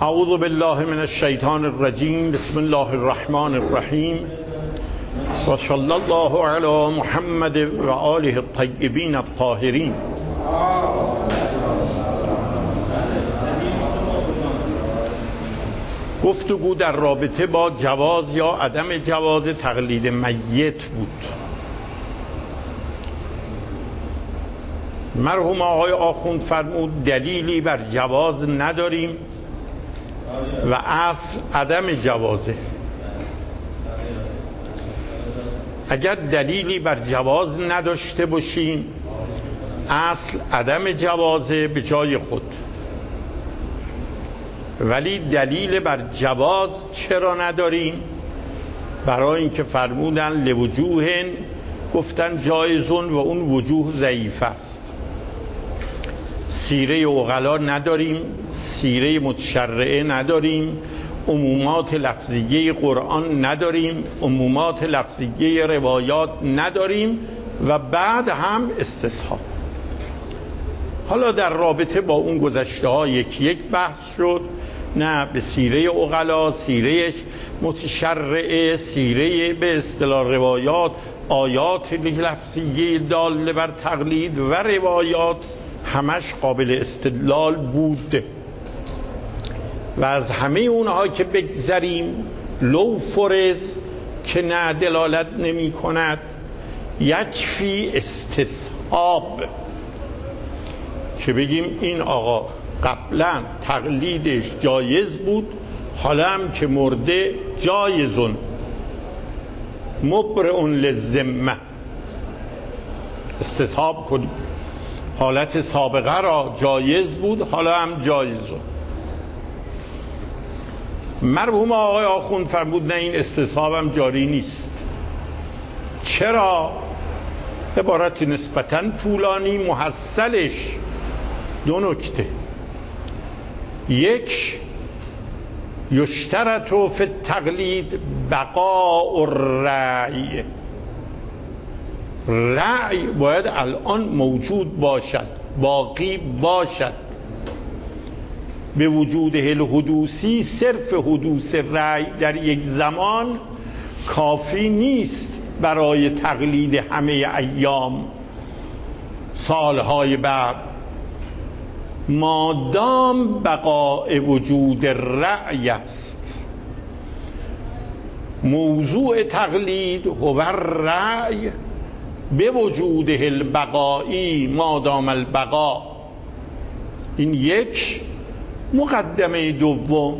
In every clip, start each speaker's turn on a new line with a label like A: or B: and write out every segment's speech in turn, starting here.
A: اعوذ بالله من الشیطان الرجیم. بسم الله الرحمن الرحیم و صلی الله علی محمد و آله الطیبین الطاهرین. گفتگو در رابطه با جواز یا عدم جواز تقلید میت بود. مرحوم آقای آخوند فرمود دلیلی بر جواز نداریم و اصل عدم جوازه. اگر دلیلی بر جواز نداشته باشیم اصل عدم جوازه به جای خود، ولی دلیل بر جواز چرا نداریم؟ برای اینکه فرمودن لوجوه، گفتن جایزون و اون وجوه ضعیف است. سیره عقلا نداریم، سیره متشرعه نداریم، عمومات لفظیه قرآن نداریم، عمومات لفظیه روایات نداریم و بعد هم استصحاب. حالا در رابطه با اون گذشته ها یک بحث شد، نه به سیره عقلا، سیره متشرعه، سیره به اصطلاح روایات، آیات لفظیه داله بر تقلید و روایات همش قابل استدلال بود و از همه اونها که بگذریم لو فرض که نه دلالت نمی کند، یکفی استصحاب که بگیم این آقا قبلا تقلیدش جایز بود، حالا هم که مرده جایزون مبرئ للذمه، استصحاب کنیم. حالت سابقه را جایز بود، حالا هم جایزون. مرحوم آقای آخوند فرمود نه، این استصحاب هم جاری نیست. چرا؟ عبارت نسبتاً طولانی، محصلش دو نکته. یک، یشترط فی التقلید بقاء الرأی. رأی باید الان موجود باشد، باقی باشد. به وجود الحدوثی، صرف حدوث رأی در یک زمان کافی نیست برای تقلید همه ایام سالهای بعد، مادام بقاء وجود رأی است. موضوع تقلید هو الرأی به وجوده البقایی مادام البقا. این یک. مقدمه دوم،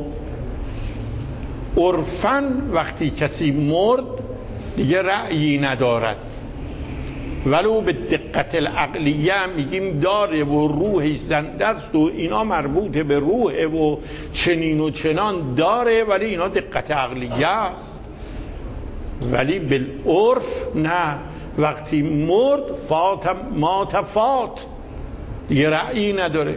A: عرفاً وقتی کسی مرد دیگه رأیی ندارد، ولو به دقت العقلیه میگیم داره و روحش زنده است و اینا مربوط به روح و چنین و چنان داره، ولی اینا دقت عقلیه است. ولی بالعرف نه، وقتی مرد فات دیگه رأیی نداره.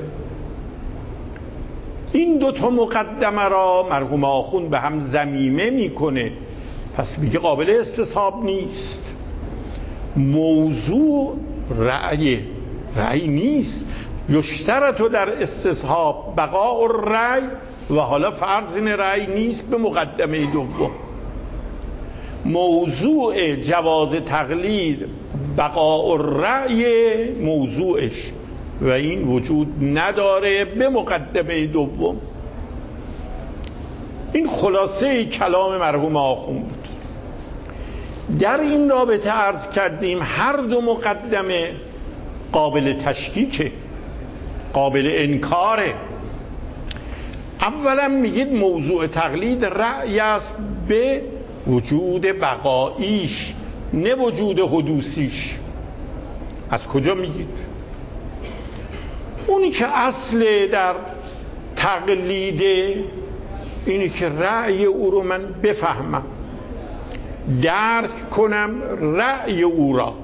A: این دوتا مقدمه را مرحوم آخوند به هم ضمیمه میکنه، پس میگه قابل استصحاب نیست. موضوع رأی نیست. یشترط در استصحاب بقاء الرأی و حالا فرض این رأی نیست به مقدمه دوم. موضوع جواز تقلید بقاء الرأی موضوعش و این وجود نداره به مقدمه دوم. این خلاصه کلام مرحوم آخوند بود. در این رابطه عرض کردیم هر دو مقدمه قابل تشکیکه، قابل انکاره. اولا میگید موضوع تقلید رأی است به وجود بقاییش، نه وجود حدوثیش. از کجا میگید؟ اونی که اصل در تقلیده اینی که رأی او رو من بفهمم، درک کنم رأی او را.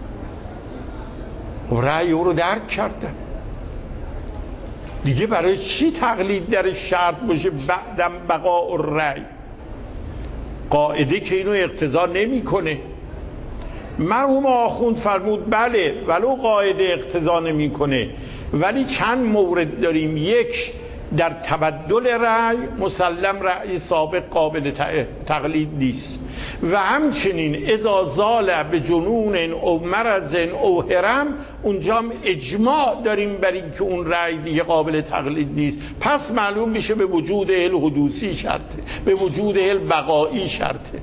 A: رأی او رو درک کردم دیگه، برای چی تقلید در شرط باشه بعدم بقاء الرأی؟ قاعده که اینو اقتضا نمیکنه. مرحوم آخوند فرمود بله ولو قاعده اقتضا نمیکنه، ولی چند مورد داریم. یک، در تبدل رأی مسلم رأی سابق قابل تقلید نیست و همچنین اذا زال به جنون او مرض او هرم، اونجا هم اجماع داریم بر این که اون رأی دیگه قابل تقلید نیست. پس معلوم میشه به وجود الحدوثی شرطه، به وجود البقایی شرطه.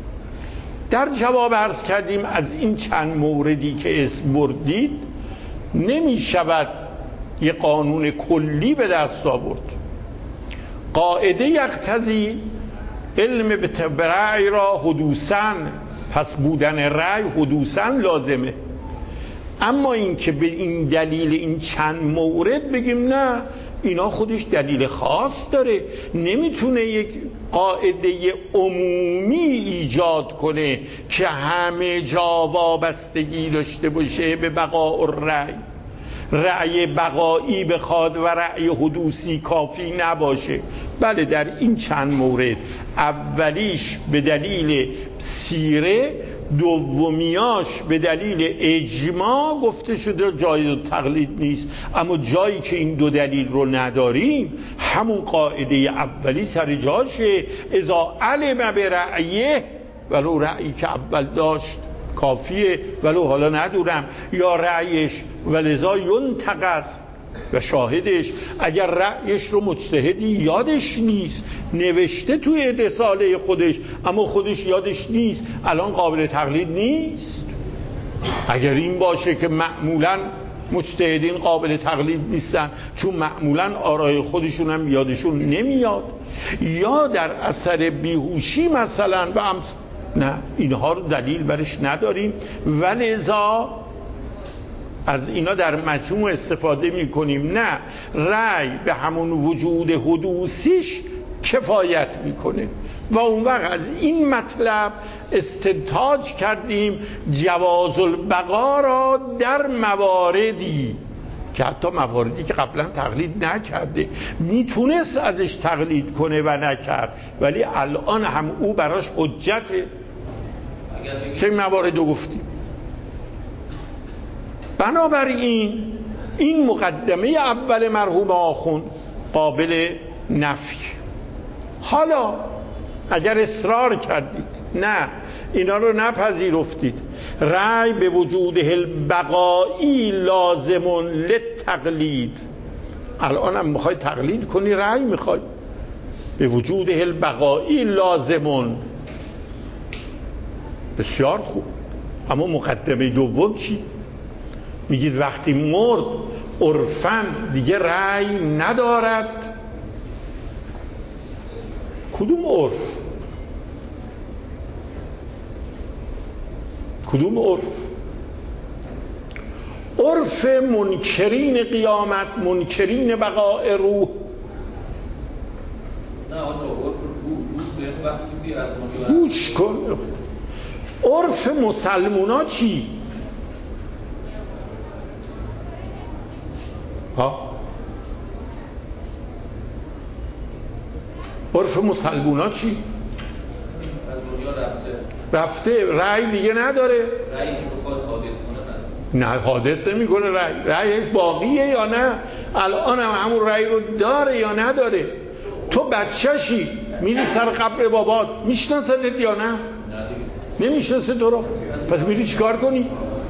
A: در جواب عرض کردیم از این چند موردی که اسم بردید نمی شود یه قانون کلی به دست آورد. قاعده یقتضی علم به رأی را حدوثاً، پس بودن رأی حدوثاً لازمه. اما این که به این دلیل این چند مورد بگیم نه، اینا خودش دلیل خاص داره، نمیتونه یک قاعده عمومی ایجاد کنه که همه جا وابستگی داشته باشه به بقاء الرأی. رأی بقایی بخواد و رأی حدوثی کافی نباشه. بله در این چند مورد، اولیش به دلیل سیره، دومیاش به دلیل اجماع گفته شده جای تقلید نیست. اما جایی که این دو دلیل رو نداریم، همون قاعده اولی سر جاشه. اذا علم به رأیه، ولو رأیی که اول داشت کافیه ولو حالا ندورم، یا رأیش ولذا ینتقض، و شاهدش اگر رأیش رو مجتهدی یادش نیست، نوشته توی رساله خودش اما خودش یادش نیست، الان قابل تقلید نیست. اگر این باشه که معمولاً مجتهدین قابل تقلید نیستن چون معمولاً آرای خودشون هم یادشون نمیاد، یا در اثر بیهوشی مثلا و نه، اینها رو دلیل برش نداریم، ولذا از اینا در مجموع استفاده میکنیم. نه، رأی به همون وجود حدوثیش کفایت میکنه و اون وقت از این مطلب استنتاج کردیم جواز البقا را در مواردی که حتی مواردی که قبلا تقلید نکرده میتونست ازش تقلید کنه و نکرد، ولی الان هم او براش حجته که موارد رو گفتیم. بنابراین این مقدمه اول مرحوم آخوند قابل نفی. حالا اگر اصرار کردید نه اینا رو نپذیرفتید، رأی به وجود البقایی لازم للتقلید، الان هم میخوای تقلید کنی، رأی میخوای به وجود البقایی لازمون، بسیار خوب. اما مقدمه دوم چی؟ میگید وقتی مرد عرفاً دیگه رأی ندارد. کدوم عرف؟ کدوم عرف؟ عرف منکرین قیامت، منکرین بقاء روح. گوش کن، عرف مسلمونا چی؟ عرف مسلمونا چی؟
B: از دنیا
A: رفته، رأی دیگه نداره.
B: رأیی که بخواد حادث کنه
A: نه حادث نمی کنه. رأیش باقیه یا نه؟ الان هم همون رأی رو داره یا نداره؟ تو بچه‌شی میری سر قبر بابات، میشناستت یا نه؟ نمیشناسه تو رو، پس میری چیکار کنی؟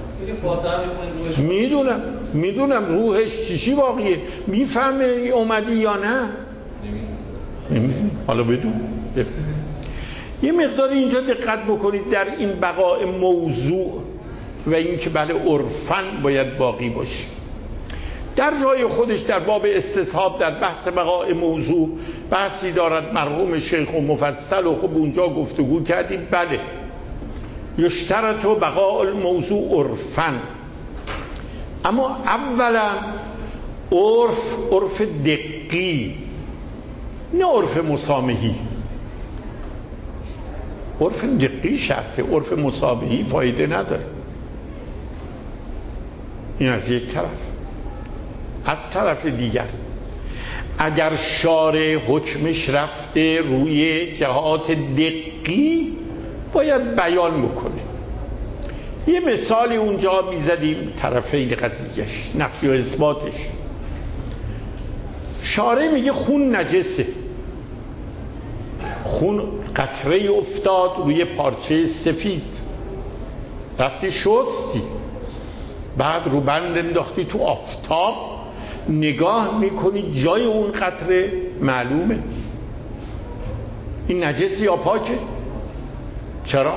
A: میدونم روحش چیشی باقیه، میفهمه اومدی یا نه؟ نمیدونم. حالا بدون یه مقدار اینجا دقت بکنید در این بقاء موضوع و این که بله عرفاً باید باقی باشه. در جای خودش در باب استصحاب در بحث بقاء موضوع بحثی دارد مرحوم شیخ و مفصل و خب اونجا گفتگو کردیم. بله یشترط بقاء الموضوع عرفاً، اما اولا عرف دقی، نه عرف مسامحی. عرف دقی شرطه، عرف مسامحی فایده نداره. این از یک طرف. از طرف دیگر اگر شارع حکمش رفته روی جهات دقی باید بیان بکنه. یه مثالی اونجا میزدیم طرفین قضیهش، نفی و اثباتش. شارع میگه خون نجسه. خون قطره افتاد روی پارچه سفید، رفتی شستی، بعد رو بند انداختی تو آفتاب، نگاه میکنی جای اون قطره معلومه. این نجسی یا پاکه؟ چرا؟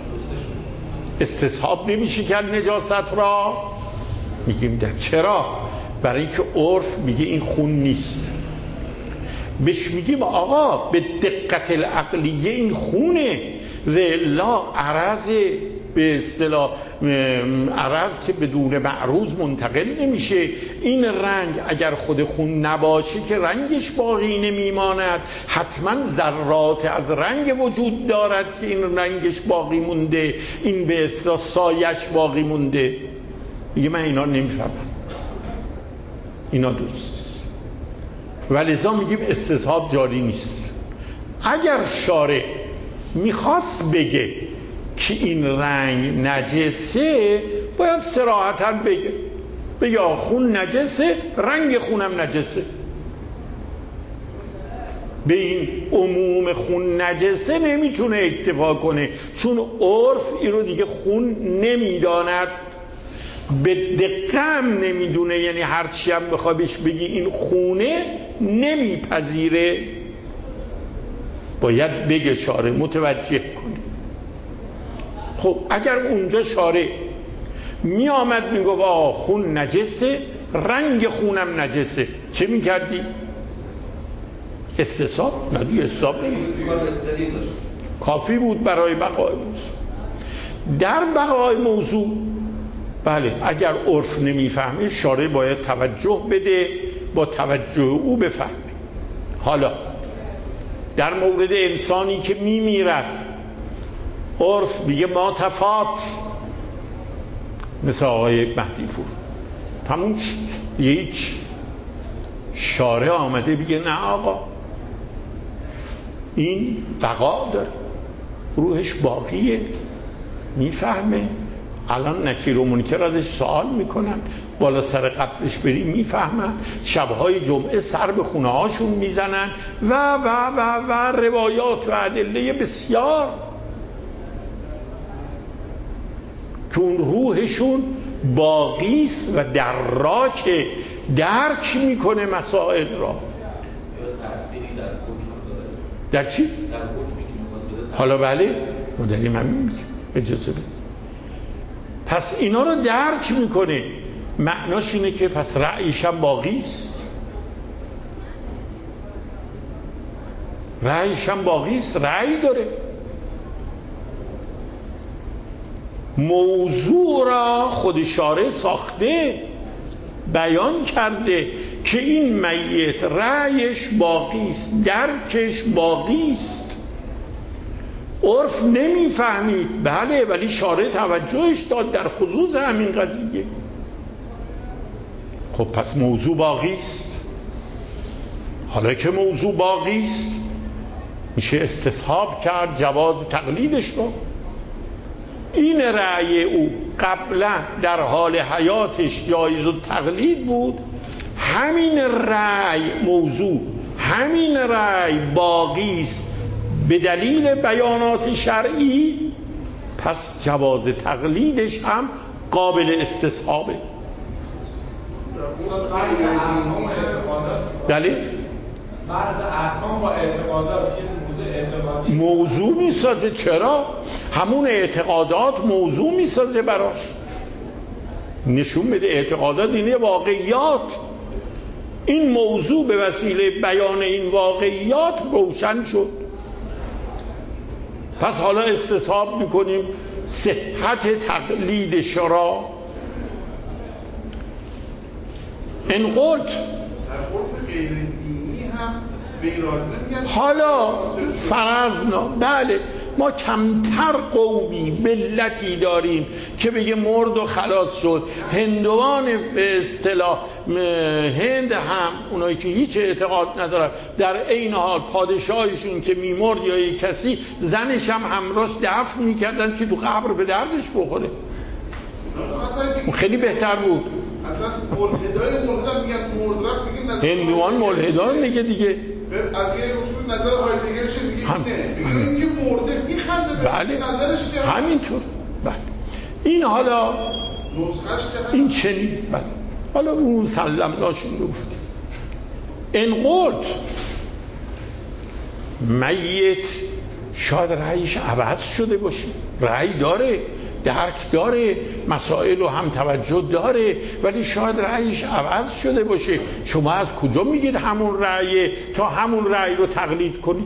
A: استصحاب نمیشه کرد نجاست را؟ میگیم ده. چرا؟ برای اینکه عرف میگه این خون نیست. بهش میگیم آقا به دقت العقلیه این خونه، و الا عرض به اصطلاح عرض که بدون معروض منتقل نمیشه. این رنگ اگر خود خون نباشه که رنگش باقی نمیماند، حتما ذرات از رنگ وجود دارد که این رنگش باقی مونده، این به اصطلاح سایش باقی مونده. میگه من اینا نمیفهمم، اینا درست. ولذا میگیم استصحاب جاری نیست. اگر شارع میخواست بگه که این رنگ نجسه، باید صراحتاً بگه خون نجسه، رنگ خونم نجسه. به این عموم خون نجسه نمیتونه اکتفا کنه، چون عرف این رو دیگه خون نمیداند، به دقیقه هم نمیدونه. یعنی هرچی هم بخوای بهش بگی این خونه نمیپذیره. باید بگه شارع، متوجه کنه. خب اگر اونجا شارع می آمد می گفت خون نجسه، رنگ خونم نجسه، چه می کردی؟ استصحاب؟ نه، استصحاب نمی کافی بود برای بقای موضوع. در بقای موضوع بله، اگر عرف نمیفهمه شارع باید توجه بده، با توجه او بفهمه. حالا در مورد انسانی که میمیرد، عرف میگه ما تفات، مثل آقای مهدی پور، تموم شد، هیچ. شارع آمده بگه نه آقا، این بقا داره، روحش باقیه، میفهمه. الان نکیر و منکر ازش سوال میکنن، بالا سر قبرش بری میفهمن، شبهای جمعه سر به خونه هاشون میزنن و روایات و ادله بسیار که اون روحشون باقیست و دراک درک میکنه مسائل را. در چی؟ حالا بله، مدلی من میگم اجازه بده. پس اینا رو درک میکنه. معناش اینه که پس رأیش هم باقیست، رأیش هم باقیست، رأی داره. موضوع را خود شارع ساخته، بیان کرده که این میت رأیش باقیست، درکش باقیست. عرف نمیفهمید، بله، ولی شارع توجهش داد در خصوص همین قضیه. خب پس موضوع باقیست. حالا که موضوع باقیست، میشه استصحاب کرد جواز تقلیدش رو. این رأی او قبلا در حال حیاتش جایز و تقلید بود، همین رأی موضوع، همین رأی باقیست به دلیل بیانات شرعی، پس جواز تقلیدش هم قابل استصحابه. دلیل
C: بعض احکام با اعتقادات
A: موضوع میسازه. چرا؟ همون اعتقادات موضوع میسازه براش. نشون بده اعتقادات اینه واقعیات. این موضوع به وسیله بیان این واقعیات روشن شد. پس حالا استصحاب میکنیم صحت تقلید شرع. این قلت
D: در عرف غیر دینی هم
A: حالا فرضنا، بله، ما کمتر قومی ملتی داریم که بگه مرد و خلاص شد. هندوان به اصطلاح هند هم، اونایی که هیچ اعتقاد ندارن، در عین حال پادشاهشون که میمرد یا یک کسی، زنش هم همراهش دفن میکردن که تو قبر به دردش بخوره. خیلی بهتر بود.
D: از مثلا ملحدای ملحد میگن مرد رفت میگن نظر
A: هندوان ملحدان میگه دیگه
D: از یه اصول نظر هایدگر چه میگه اینه میگه این مرده میخنده به
A: بله
D: نظرش که
A: همینطور. بله این حالا
D: نسخش که
A: این چنین بله حالا اون سلمناشون گفت این قلت میت شاید رأیش عوض شده باشه، رأی داره، درک داره، مسائل رو هم توجه داره، ولی شاید رأیش عوض شده باشه. شما از کجا میگید همون رأی تا همون رأی رو تقلید کنید؟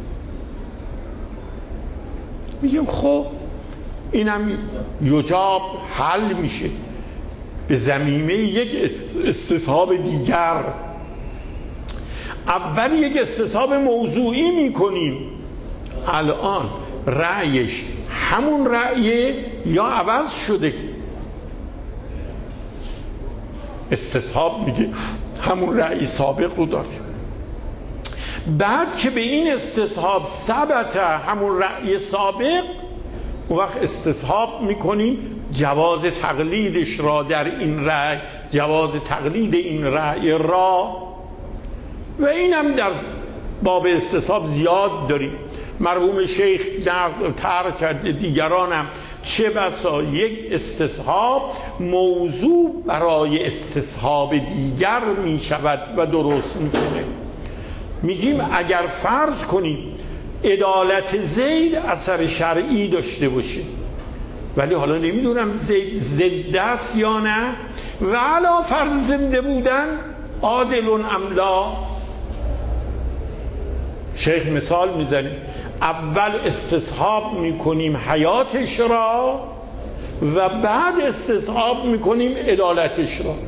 A: میگم خب اینم یجاب حل میشه به زمینه یک استصحاب دیگر. اول یک استصحاب موضوعی میکنیم، الان رأیش همون رأیه یا عوض شده. استصحاب میگه همون رأی سابق رو داریم. بعد که به این استصحاب ثبت همون رأی سابق، اون وقت استصحاب میکنیم جواز تقلیدش را در این رأی، جواز تقلید این رأی را. و اینم در باب استصحاب زیاد داریم. مرحوم شیخ طرح کرده، دیگرانم، چه بسا یک استصحاب موضوع برای استصحاب دیگر می شود و درست میکنه. میگیم اگر فرض کنیم عدالت زید اثر شرعی داشته باشه، ولی حالا نمیدونم زید زنده است یا نه، و علا فرض زنده بودن عادل ام لا. شیخ مثال میزنه اول استصحاب میکنیم حیاتش را و بعد استصحاب میکنیم عدالتش را.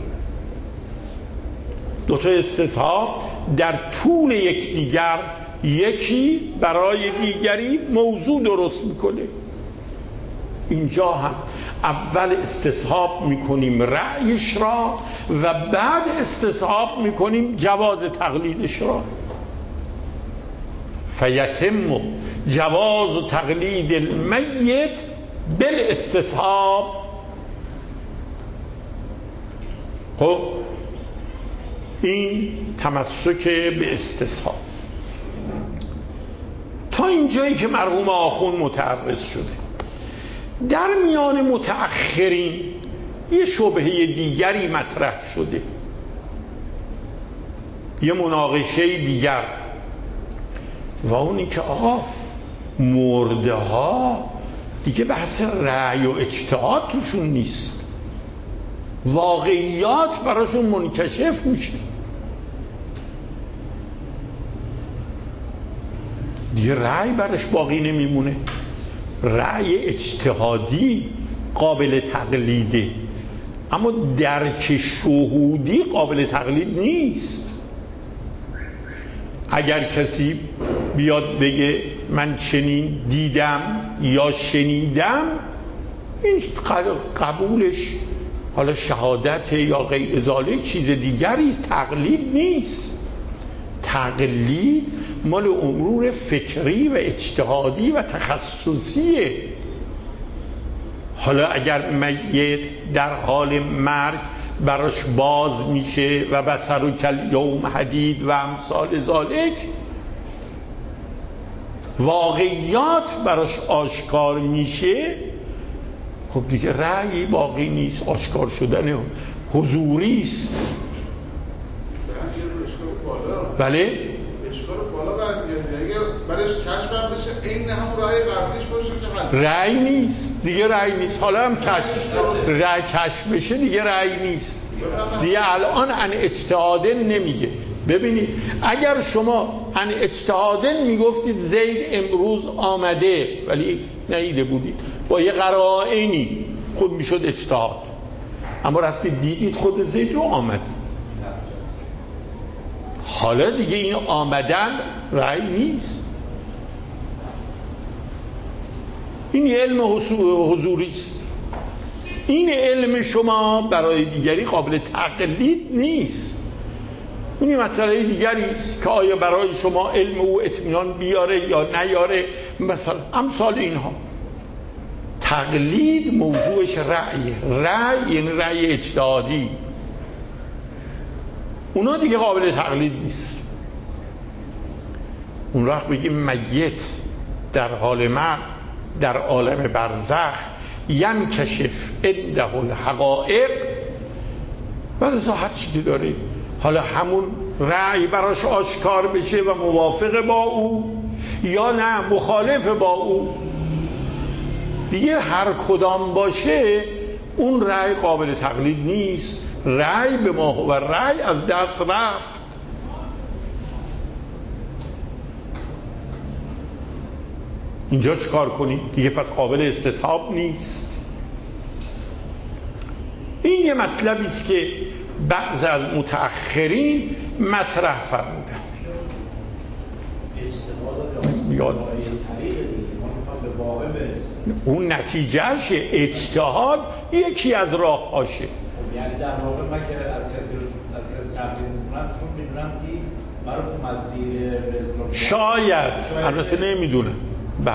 A: دوتا استصحاب در طول یکدیگر، یکی برای دیگری موضوع درست میکنه. اینجا هم اول استصحاب میکنیم رأیش را و بعد استصحاب میکنیم جواز تقلیدش را. فیتم جواز تقلید المیت بالاستصحاب. خب این تمسک به استصحاب. تا اینجایی که مرحوم آخوند متعرض شده. در میان متأخرین یه شبهه دیگری مطرح شده، یه مناقشه دیگر، و اونی که آقا مرده ها دیگه بحث رأی و اجتهاد توشون نیست، واقعیات براشون منکشف میشه، دیگه رأی براش باقی نمیمونه. رأی اجتهادی قابل تقلیده، اما درک شهودی قابل تقلید نیست. اگر کسی بیاد بگه من چنین دیدم یا شنیدم، این قبولش حالا شهادت یا غیر ذالک چیز دیگری است، تقلید نیست. تقلید مال امور فکری و اجتهادی و تخصصیه. حالا اگر میت در حال مرگ براش باز میشه و بصر کل یوم حدید و امثال ذالک، واقعیات براش آشکار میشه، خب دیگه رأی باقی نیست، آشکار شدن حضوری است. بله؟
D: اشکال بالا برمیگرده، اگه برش کشف هم بشه این همون رأی قبلیش باشه که
A: رأی نیست دیگه، رأی نیست. حالا هم رأی کشف بشه دیگه رأی نیست دیگه. الان ان اجتهادن نمیگه. ببینید اگر شما ان اجتهادن میگفتید زید امروز آمده ولی ندیده بودید، با یه قرائنی خود میشد اجتهاد، اما رفتید دیدید خود زید رو آمده. حالا دیگه این آمدن رأی نیست، این علم حضوری است. این علم شما برای دیگری قابل تقلید نیست. این مسئله دیگری است که آیا برای شما علم او اطمینان بیاره یا نیاره، مثلا امثال اینها. تقلید موضوعش رأی یعنی رأی اجتهادی. اونا دیگه قابل تقلید نیست. اون وقت بگیم میت در حال مرگ در عالم برزخ ینکشف عنده الحقایق، ولذا هر چی که داره، حالا همون رأی براش آشکار بشه و موافق با او یا نه مخالف با او، دیگه هر کدام باشه اون رأی قابل تقلید نیست. رأی به ما و رأی از دست رفت. اینجا چیکار کنیم؟ دیگه پس قابل استصحاب نیست. این یه مطلبی است که بعض از متأخرین مطرح فرمودن. یاد اون نتیجهش اجتهاد یکی از راه‌هاشه.
C: یعنی در واقع من که از کسی تقلید می‌کنم چون می‌دونم این برای تو مسیر به اسلام
A: شاید البته نمی‌دونم. بله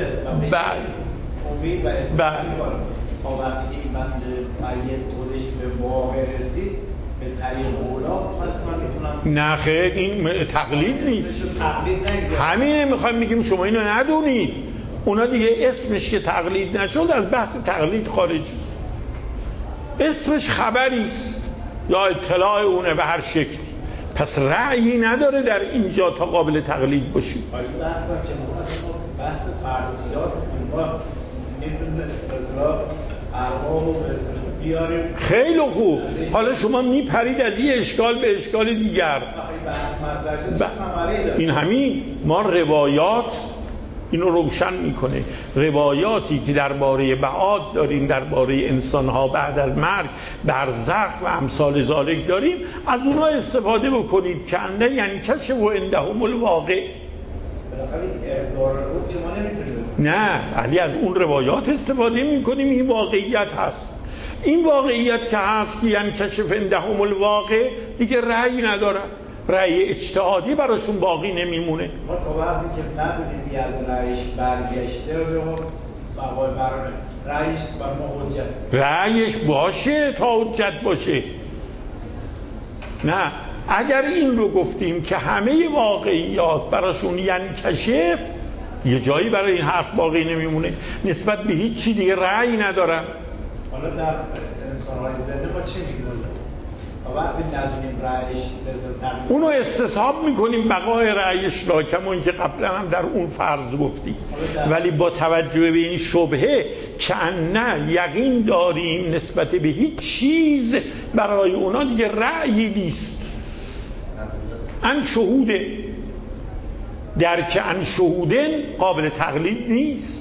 C: امید و اعتقاد می‌کنم تا وقتی که این میت خودش به واقع رسید به طریق اولا پس من می‌تونم.
A: نه خیر، این تقلید نیست. همینه می‌خوایم بگیم شما اینو ندونید. اونا دیگه اسمش که تقلید نشد از بحث تقلید خارج، اسمش خبری است یا اطلاع اونه به هر شکلی، پس رأیی نداره در اینجا تا قابل تقلید باشی.
C: بحث هم که بحث فرضیات ما نمی‌تونه مثلا ارواح و بیاریم.
A: خیلی خوب، حالا شما میپرید از یه اشکال به اشکال دیگر. این همین ما روایات اینو روشن میکنه. روایاتی که درباره بعاد داریم، درباره انسانها بعد از مرگ، برزخ و امثال ذالک داریم، از اونها استفاده بکنید که انده یعنی کشف و عندهم الواقع. نه، ولی از اون روایات استفاده میکنیم. این واقعیت هست. این واقعیت که هست که یعنی کشف عندهم الواقع دیگه رأی نداره، رأی اجتهادی براشون باقی نمیمونه.
C: ما تا وقتی که نبودیم از رأیش برگشته و بقای برانه رأیش بر ما حجت،
A: رأیش باشه تا حجت باشه. نه، اگر این رو گفتیم که همه واقعیات براشون یعنی کشف، یه جایی برای این حرف باقی نمیمونه، نسبت به هیچ چی دیگه رأی ندارن.
C: حالا در انسان‌های زنده ما چی میگیم؟ وقتی ندونیم رأیش
A: اونو استصحاب میکنیم بقای رأیش را، کمون که قبلا هم در اون فرض گفتیم، ولی با توجه به این شبهه که نه یقین داریم نسبت به هیچ چیز برای اونا دیگه رأیی نیست. ان شهوده درک ان شهودن قابل تقلید نیست.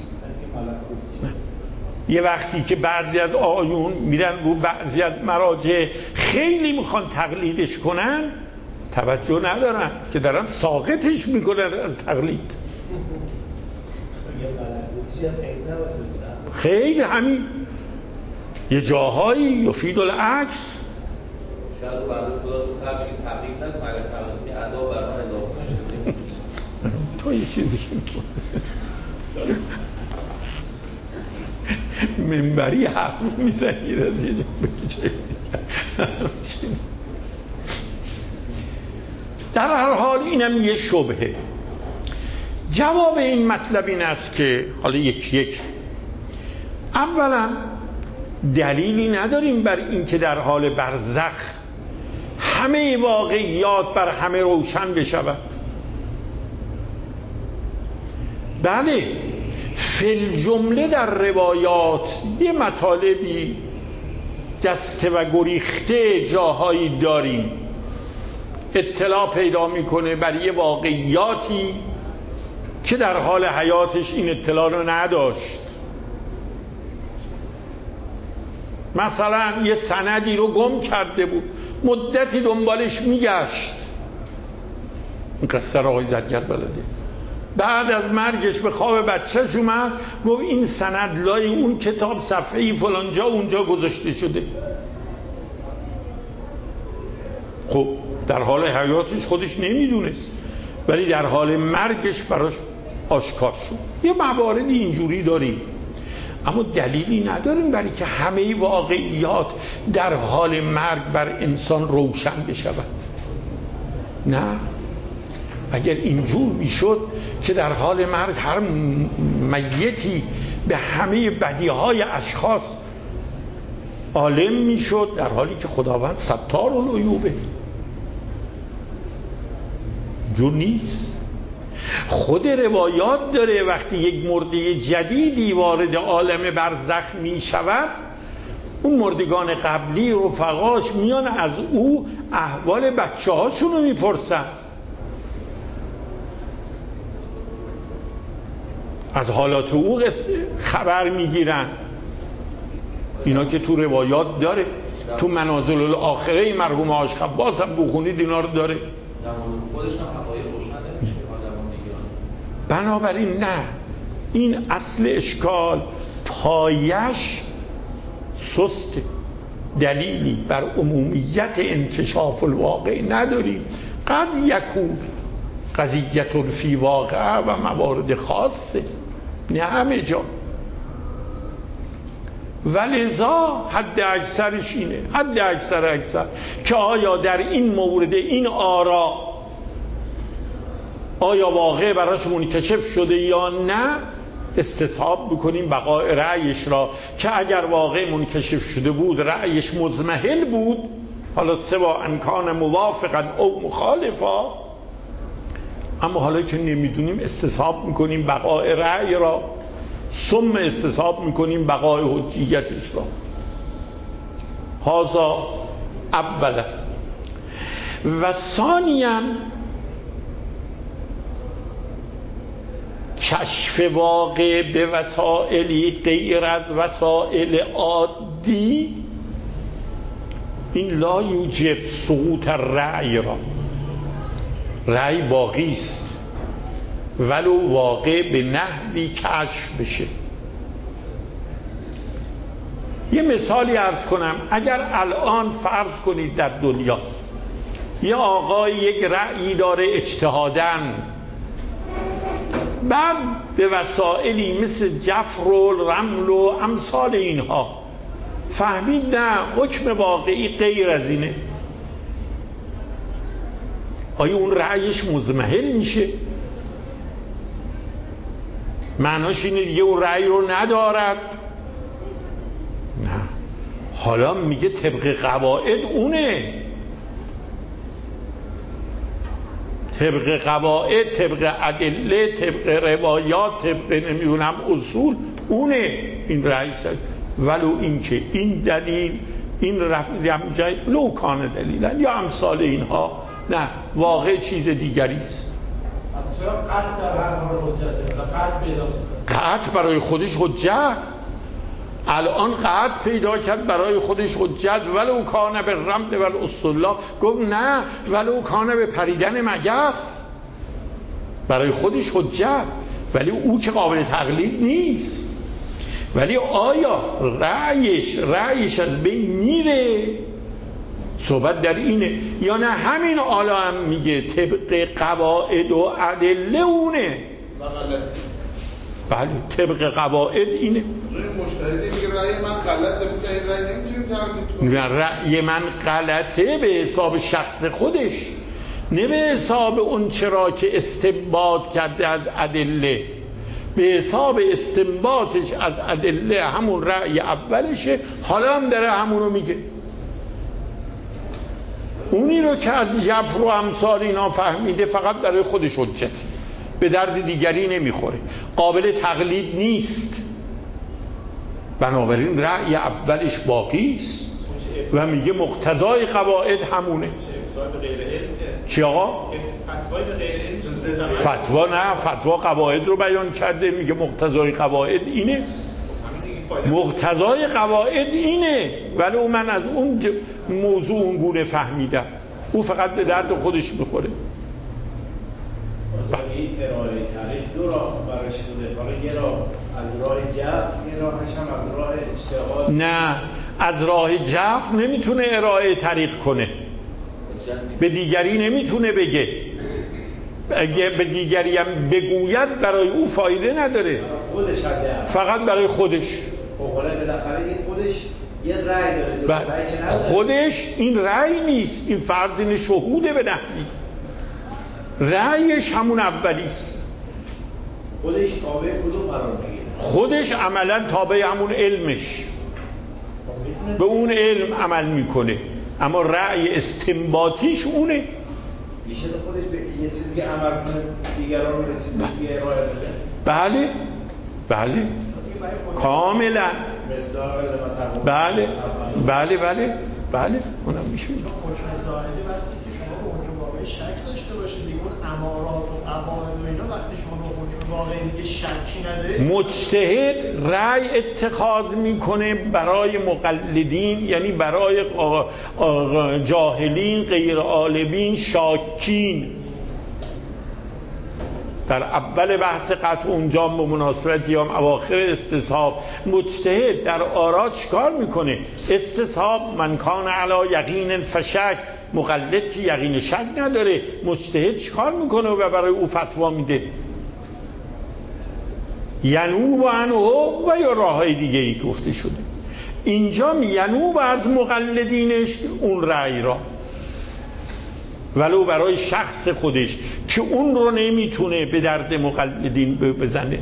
A: یه وقتی که بعضی از آیون میرن رو بعضی از مراجع خیلی میخوان تقلیدش کنن، توجه ندارن که دارن ساقطش میکنن از تقلید. خیلی همین یه جاهایی یفید العکس.
B: شاید بعد خدا تو تقلید نکن، اگر تقلید کنی عذاب بر من اضافه نشه.
A: تو یه چیزی که منبری حرف میزنید از یه جا بگه. در هر حال اینم یه شبهه. جواب این مطلب این است که حالا یک اولا دلیلی نداریم بر این که در حال برزخ همه واقعیات بر همه روشن بشود. بله فی جمله در روایات یه مطالبی جسته و گریخته جاهایی داریم، اطلاع پیدا میکنه بر یه واقعیاتی که در حال حیاتش این اطلاع رو نداشت. مثلا یه سندی رو گم کرده بود، مدتی دنبالش میگشت. این قصه رو آقای زرگر بلده. بعد از مرگش به خواب بچهش اومد گفت این سند لای اون کتاب صفحه‌ای فلان جا اونجا گذاشته شده. خب در حال حیاتش خودش نمیدونست، ولی در حال مرگش براش آشکار شد. یه مواردی اینجوری داریم، اما دلیلی نداریم برای که همه واقعیات در حال مرگ بر انسان روشن بشود. نه، اگر اینجور میشد که در حال مرگ هر میتی به همه بدیهای اشخاص عالم میشد، در حالی که خداوند ستار العیوبه. اینجور نیست. خود روایات داره وقتی یک مرده جدیدی وارد عالم برزخ می شود، اون مردگان قبلی رفقاش میان از او احوال بچه هاشون رو میپرسن، از حالات او خبر میگیرن. اینا که تو روایات داره، تو منازل الاخره مرحوم حاج خباس هم بخونید اینا رو داره.
B: خودش هم حقایق روشن نمیشه آدمان دیگه.
A: بنابراین نه، این اصل اشکال پایش سسته، دلیلی بر عمومیت انکشاف الواقع نداریم. قد یکون قضیت فی واقع و موارد خاصه، نه همه جا. ولذا حد اکثرش اینه، حد اکثر که آیا در این مورد این آرا آیا واقع براش منکشف شده یا نه، استصحاب بکنیم بقای رأیش را، که اگر واقع منکشف شده بود رأیش مضمحل بود، حالا سوا انکان موافقا او مخالفا، اما حالا که نمیدونیم استصحاب میکنیم بقای رأی را، ثم استصحاب میکنیم بقای حجیتش را. هذا اولا. و ثانیا کشف واقع به وسائلی غیر از وسائل عادی، این لا یوجب سقوط الرأی را. رأی باقی است ولو واقع به نحوی کشف بشه. یه مثالی عرض کنم. اگر الان فرض کنید در دنیا یه آقای یک رأیی داره اجتهاداً، بعد به وسائلی مثل جفر و رمل و امثال اینها فهمید نه حکم واقعی غیر از اینه، آیا اون رأیش مضمحل میشه؟ معناش اینه دیگه اون رأی رو ندارد؟ نه، حالا میگه طبق قواعد اونه، طبق قواعد، طبق ادله، طبق روایات، طبق نمیدونم اصول اونه این رأی سد. ولو اینکه این دلیل این رفع لو کان دلیلن یا امثال اینها، نه واقع چیز دیگری است.
C: چرا قطع در هر حال حجته؟ قطع پیدا کنه،
A: قطع برای خودش حجت. الان قطع پیدا کرد برای خودش حجت، ولو کان به رمد والاسطلا. گفت نه، ولو کان به پریدن مگس، برای خودش حجت، ولی او که قابل تقلید نیست. ولی آیا رأیش از بین میره؟ صحبت در اینه. یا نه همین آلا هم میگه طبق قواعد و ادله اونه. بله طبق قواعد اینه.
D: مجتهدی میگه رأی من غلطه، میگه این رأی نمیتونیم تقلید کنیم.
A: رأی من غلطه به حساب شخص خودش، نه به حساب اون چرا که استنباط کرده از ادله. به حساب استنباطش از ادله همون رأی اولشه، حالا هم داره همونو میگه. اونی رو که از جبر و امثال اینا فهمیده فقط برای خودش حجت، به درد دیگری نمیخوره، قابل تقلید نیست. بنابراین رأی اولش باقی است و میگه مقتضای قواعد همونه. چی آقا؟ فتوا نه، فتوا قواعد رو بیان کرده، میگه مقتضای قواعد اینه. مقتضای قواعد اینه، ولی من از اون موضوع اون گونه فهمیدم، او فقط به درد خودش میخوره.
C: این ارائه تعریف دو راه براش بوده، حالا یه راه از راه جفر، یه راهش هم از راه اجتهاد.
A: نه، از راه جفر نمیتونه ارائه طریق کنه، به دیگری نمیتونه بگه، اگه به دیگری هم بگوید برای او فایده نداره،
C: خودش
A: فقط برای خودش.
C: خب حالا بالاخره این خودش یه رأی داره،
A: خودش این رأی نیست، این فرض این شهوده به نحوی. رأیش همون اولیست.
C: خودش تابع کدوم قرار میگیره؟
A: خودش عملا تابع همون علمش، به اون علم عمل میکنه، اما رأی استنباطیش اونه.
C: میشه خودش به یه چیزی عمل کنه دیگران رو به چیزی دیگه ارائه بده؟
A: بله بله کاملا بله بله بله بله اونم میشه.
E: حکم ظاهری وقتی که شما به حکم واقعی شک داشته باشید دیگه، اون امارات و قواعد و اینا وقتی شما به حکم واقعی دیگه شکی ندارید،
A: مجتهد رأی اتخاذ میکنه برای مقلدین، یعنی برای جاهلین، غیر عالمین، شاکین. در اول بحث قطع اونجا به مناسبت یا اواخر استصحاب، مجتهد در آرا چیکار میکنه؟ استصحاب من کان علی یقین فشک، مقلد که یقین شک نداره، مجتهد چیکار میکنه و برای او فتوا میده؟ ینوب عنه و یا راههای دیگه ای گفته شده. اینجا ینوب از مقلدینش اون رأی را، ولو برای شخص خودش که اون رو نمیتونه به درد مقلدین بزنه.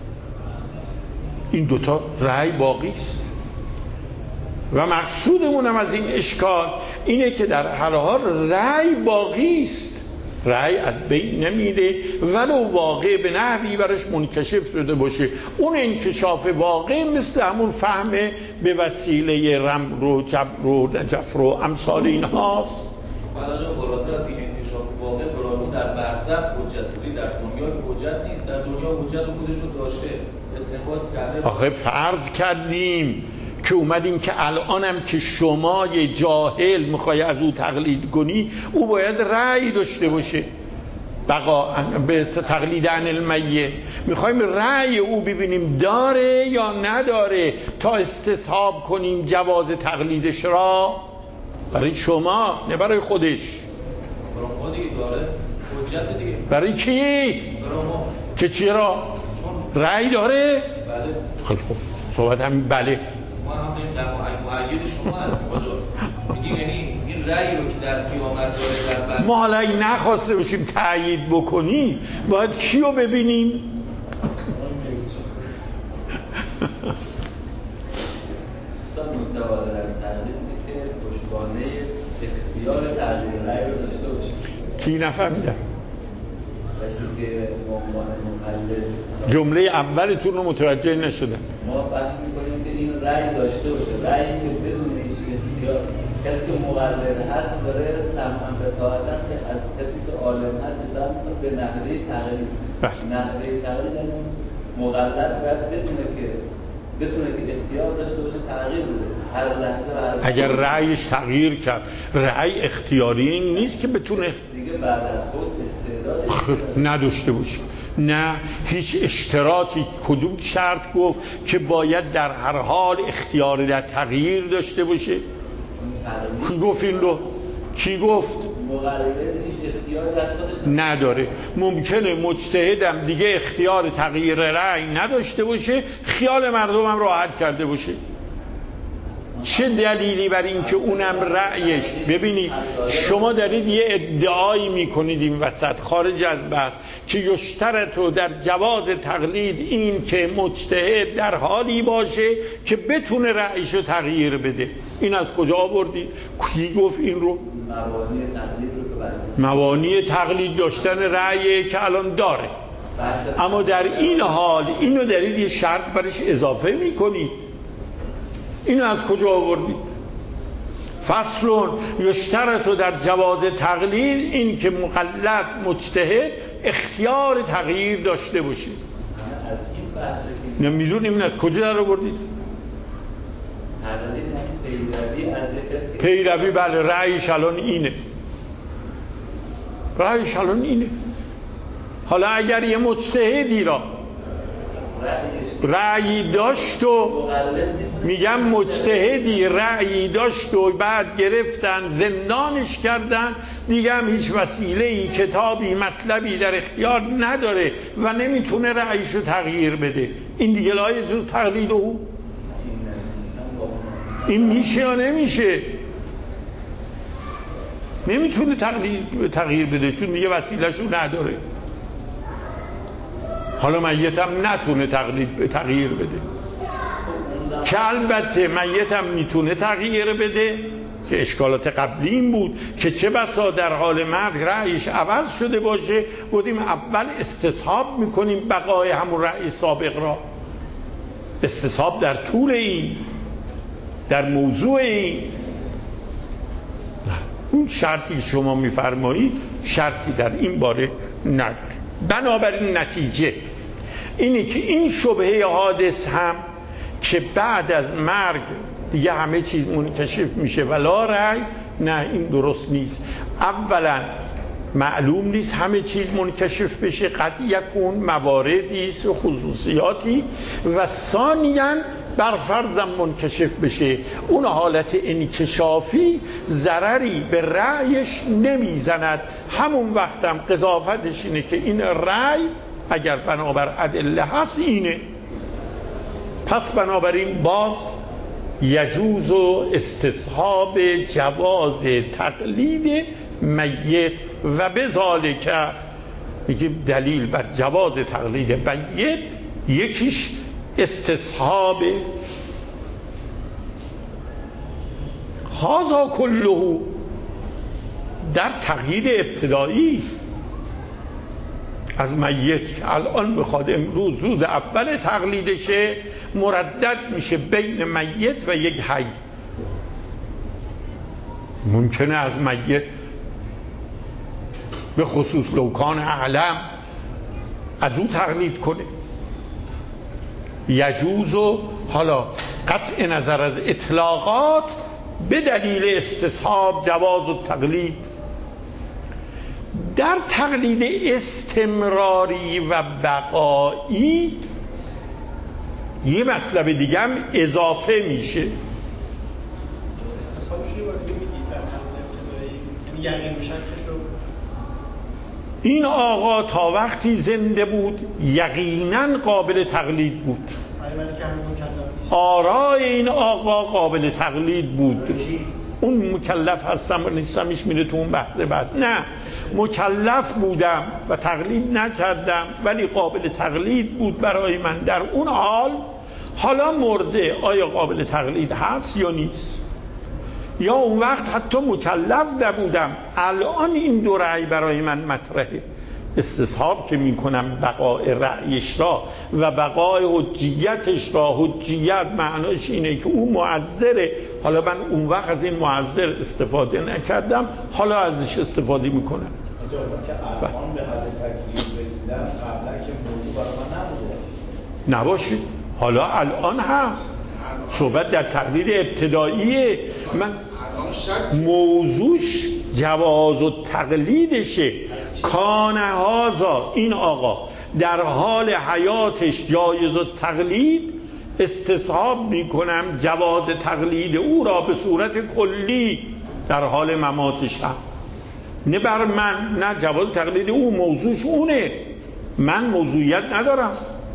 A: این دوتا رأی باقی است و مقصودمونم از این اشکال اینه که در هر حال رأی باقی است، رأی از بین نمیره ولو واقع به نحوی برش منکشف شده باشه. اون انکشاف واقع مثل همون فهم به وسیله رمر و جبر و جفر و امثال این هاست.
B: بعد بالاتر از این انکشاف واقع برای در برزخ حجت شده، در دنیا حجت نیست، در دنیا حجت خودش رو داشته، استنباط کرده.
A: آخه فرض کردیم که اومدیم که الانم که شما یه جاهل میخوای از او تقلید کنی، او باید رأی داشته باشه. بقا به تقلید عن المیت میخوایم رأی او ببینیم داره یا نداره تا استصحاب کنیم جواز تقلیدش را. برای شما نه برای خودش.
B: برای ما دیگه داره حجت دیگه.
A: برای کی؟
B: برای ما.
A: که چرا؟ رأی داره؟
B: بله.
A: خیلی خوب صحبت همین بله.
B: ما هم داریم در معید شما هستیم میگیم، یعنی این رأی رو که در قیامت داره در
A: ما حالا این نخواسته باشیم تأیید بکنی، باید کی رو ببینیم؟
F: استاد متوادر از تقلید که پشتوانه اختیار تغییر رأی رو داشته باشیم.
A: کی نفهمیدم؟
F: مثل که به عنوان مقلد
A: جمله اولتون رو متوجه نشدم.
F: ما بحث میکنیم که این رأی داشته باشه، رأیی که بدون هیچ اختیار کسی که مقلد هست داره سمعا به طاعتن که از کسی که عالم هست اطاعت به نحوه تقلید. نحوه تقلید یعنی مقلد باید بتونه که اختیار داشته باشه تغییر بده هر لحظه و هر
A: اگر رأیش تغییر کرد، رأی اختیاری نیست که بتونه
F: دیگه بعد از خود استعداد
A: نداشته باشه. نه هیچ اشتراطی. کدوم شرط گفت که باید در هر حال اختیار در تغییر داشته باشه؟ کی گفت این رو؟ کی گفت؟
F: مقلد هیچ اختیاری از خودش
A: نداره. ممکنه مجتهدم دیگه اختیار تغییر رأی نداشته باشه، خیال مردم هم راحت کرده باشه. چه دلیلی بر این که اونم رأیش؟ ببینید شما دارید یه ادعایی میکنید این وسط خارج از بحث که یشترط در جواز تقلید این که مجتهد در حالی باشه که بتونه رأیشو تغییر بده. این از کجا آوردید؟ کی گفت این رو؟ موانع تقلید داشتن رأیی که الان داره، اما در این حال اینو دارید یه شرط برش اضافه میکنید. اینو از کجا آوردید؟ فصلون یشترط در جواز تقلید این که مقلد مجتهد اختیار تغییر داشته باشه. نمیدونیم این از کجا در آوردید؟ پیروی بله، رأیش الان اینه. رأیش الان اینه. حالا اگر یه مجتهدی را رأی داشت و میگم مجتهدی رأی داشت و بعد گرفتن زندانش کردن، دیگه هم هیچ وسیله‌ای کتابی مطلبی در اختیار نداره و نمیتونه رأیشو تغییر بده، این دیگه لایه جز تقلید او. این میشه یا نمیشه؟ نمیتونه تغییر بده چون دیگه وسیله‌شو نداره. حالا میت هم نتونه تغییر بده که البته میت هم میتونه تغییر بده که اشکالات قبلی این بود که چه بسا در حال مرگ رأیش عوض شده باشه. گفتیم اول استصحاب میکنیم بقای همون رأی سابق را، استصحاب در طول این، در موضوع این. اون شرطی که شما میفرمایید شرطی در این باره نداره. بنابراین نتیجه اینی که این شبهه حادث هم که بعد از مرگ دیگه همه چیز منکشف میشه ولا رأی، نه این درست نیست. اولا معلوم نیست همه چیز منکشف بشه، قد یکون مواردی است و خصوصیاتی، و ثانیاً بر فرضم منکشف بشه اون حالت انکشافی ضرری به رأیش نمیزند. همون وقتم قضاوتش اینه که این رأی اگر بنابر ادله هست اینه. پس بنابراین باز یجوز و استصحاب جواز تقلید میت و بذالک میگیم دلیل بر جواز تقلید میت یکیش استصحاب هذا کله در تقلید ابتدایی از میت که الان بخواد امروز روز اول تقلیدشه مردد میشه بین میت و یک حی. ممکنه از میت به خصوص لوکان اعلم از او تقلید کنه. یجوز و حالا قطع نظر از اطلاقات به دلیل استصحاب جواز و تقلید. در تقلید استمراری و بقایی یه مطلب دیگه هم اضافه میشه.
E: استصحابش یه بار دیگه میگید در تقلید ابتدایی، یعنی یقین و شکش رو.
A: این آقا تا وقتی زنده بود یقینا قابل تقلید بود. آراء این آقا قابل تقلید بود. اون مکلف هستم و نیستمش میره تو اون بحث بعد. نه، مکلف بودم و تقلید نکردم ولی قابل تقلید بود برای من در اون حال. حالا مرده آیا قابل تقلید هست یا نیست؟ یا اون وقت حتی مکلف نبودم، الان این دو رأی برای من مطرحه. استصحاب که میکنم بقای رأیش را و بقای حجیتش را. حجیت معناش اینه که او معذره، حالا من اون وقت از این معذر استفاده نکردم، حالا ازش استفاده میکنم.
C: که الان به حد تکلیف رسیدن قبلا که موضوع برای من نبوده
A: نباشه، حالا الان هست. صحبت در تقلید ابتداییه. من موضوعش جواز و تقلیدشه. کان هازا این آقا در حال حیاتش جایز و تقلید، استصحاب میکنم جواز تقلید او را به صورت کلی در حال مماتش هم. نه بر من، نه جواز تقلید او موضوعش اونه، من موضوعیت ندارم.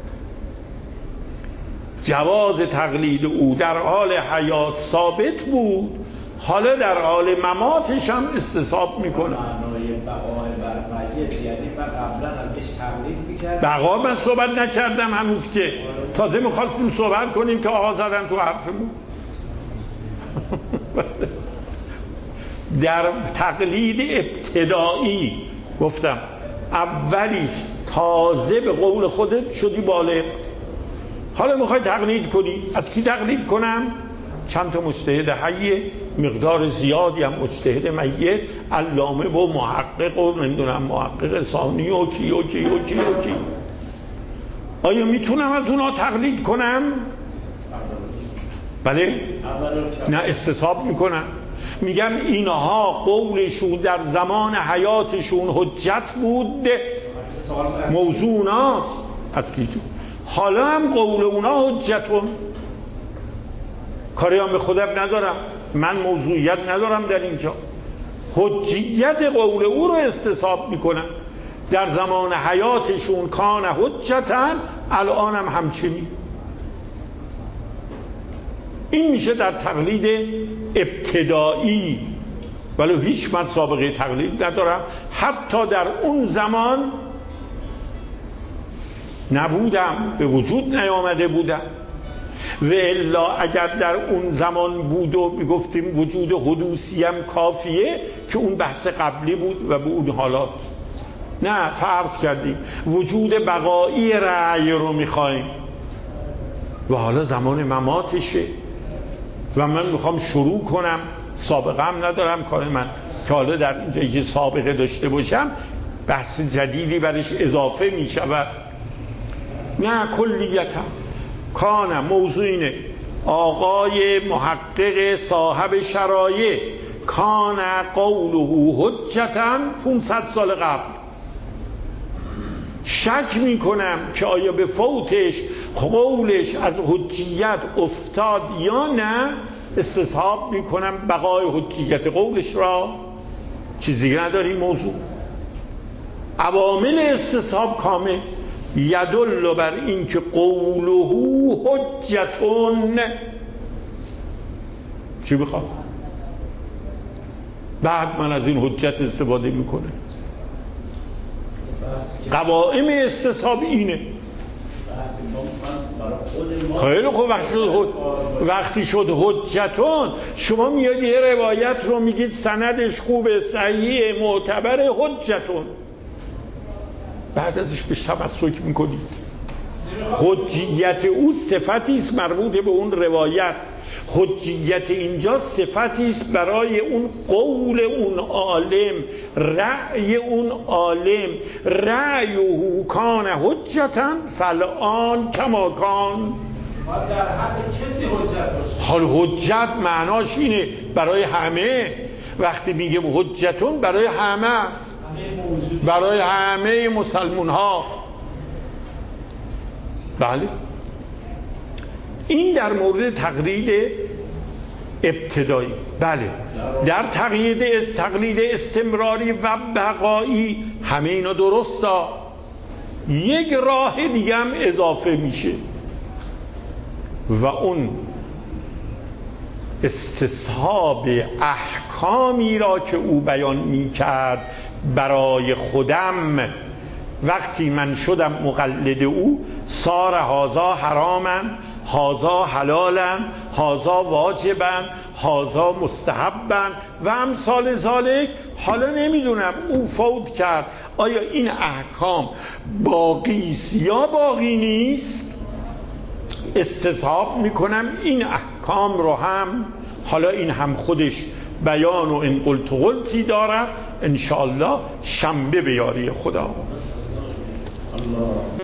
A: جواز تقلید او در حال حیات ثابت بود، حالا در حال مماتش هم استصحاب میکنه.
C: معنای بقای بر میت یعنی من قبلا ازش تقلید میکردم.
A: بقا من صحبت نکردم هنوز که تازه میخواستیم صحبت کنیم که آقا زدن تو حرفمون. در تقلید ابتدایی گفتم اولیست تازه به قول خودت شدی بالغ، حالا میخوای تقلید کنی. از کی تقلید کنم؟ چند تا مجتهد حی، مقدار زیادی هم مجتهد میت، علامه و محقق و نمیدونم محقق ثانی و کی و کی و کی و کی. آیا میتونم از اونا تقلید کنم؟ بله؟ نه، استصحاب میکنم. میگم اینها قولشون در زمان حیاتشون حجت بود، موضوع اوناست. از کی تو؟ حالا هم قول اونا حجتون، کاری هم به خودم ندارم، من موضوعیت ندارم در اینجا. حجیت قول او رو استصحاب میکنم. در زمان حیاتشون کان حجتن، الان هم همچنین. این میشه در تقلید ابتدایی. ولی هیچ من سابقه تقلید ندارم، حتی در اون زمان نبودم، به وجود نیامده بودم. و الا اگر در اون زمان بود و میگفتیم وجود حدوثی هم کافیه که اون بحث قبلی بود و به اون حالات. نه، فرض کردیم وجود بقایی رأی رو میخوایم و حالا زمان مماتشه و من میخوام شروع کنم، سابقه هم ندارم کار من که حالا در اینجایی که سابقه داشته باشم بحث جدیدی برش اضافه میشود. نه، کلیتم کانه موضوع اینه. آقای محقق صاحب شرایع کانه قوله حجتاً 500 سال قبل. شک میکنم که آیا به فوتش قولش از حجیت افتاد یا نه، استصحاب میکنم بقای حجیت قولش را. چیزی نداریم موضوع. عوامل استصحاب کامل یدل بر این که قوله حجتون. چی بخوام؟ بعد من از این حجت استفاده میکنه. قوائم استصحاب اینه. خیلی خوب، وقتی شد حجتون شما میاد یه روایت رو میگید سندش خوبه، صحیح، معتبر، حجتون، بعد ازش بهش تمسک میکنید. حجیت او صفتی است مربوط به اون روایت. حجیت اینجا صفتی است برای اون قول اون عالم، رأی اون عالم. رأیه کان حجتاً فالآن کما کان.
C: در حق کسی حجت باشه.
A: حال حجت معناش اینه برای همه. وقتی میگه حجتون برای همه است، برای همه مسلمون ها. بله، این در مورد تقلید ابتدایی. بله، در تقلید استمراری و بقایی همه اینا درسته. یک راه دیگه هم اضافه میشه و اون استصحاب احکامی را که او بیان میکرد برای خودم. وقتی من شدم مقلد او، صار هازا حرامن، هازا حلالن، هازا واجبن، هازا مستحبن و امثال ذالک. حالا نمیدونم او فوت کرد، آیا این احکام باقی است یا باقی نیست؟ استصحاب میکنم این احکام رو هم، حالا این هم خودش بیان و این قلتی دارد، انشاءالله شنبه به یاری خدا.